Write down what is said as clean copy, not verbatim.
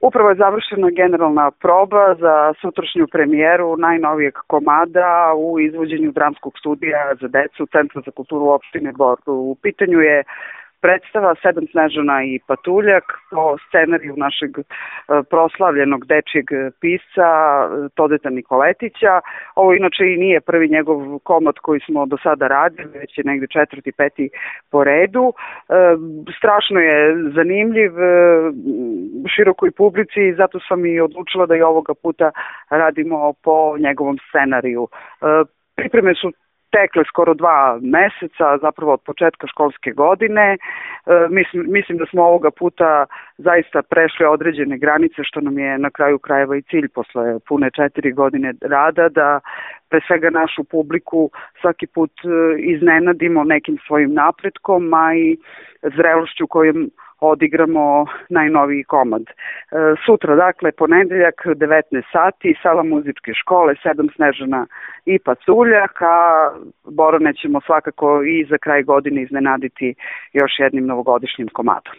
Upravo je završena generalna proba za sutrašnju premijeru najnovijeg komada u izvođenju dramskog studija za decu Centra za kulturu opštine Bor. U pitanju je predstava Sedam snežana i patuljak po scenariju našeg proslavljenog dečijeg pisca Todeta Nikoletića. Ovo inače i nije prvi njegov komad koji smo do sada radili, već je negde četvrti, peti po redu. Strašno je zanimljiv širokoj publici i zato sam i odlučila da i ovoga puta radimo po njegovom scenariju. Pripreme su tekle skoro 2 meseca, zapravo od početka školske godine. Mislim da smo ovoga puta zaista prešli određene granice, što nam je na kraju krajeva i cilj posle pune 4 godine rada, da pre svega našu publiku svaki put iznenadimo nekim svojim napretkom, a i zrelošću kojom odigramo najnoviji komad. Sutra, dakle, ponedeljak, 19 sati, sala muzičke škole, Sedam snežana i patuljak, a Borane ćemo svakako i za kraj godine iznenaditi još jednim novogodišnjim komadom.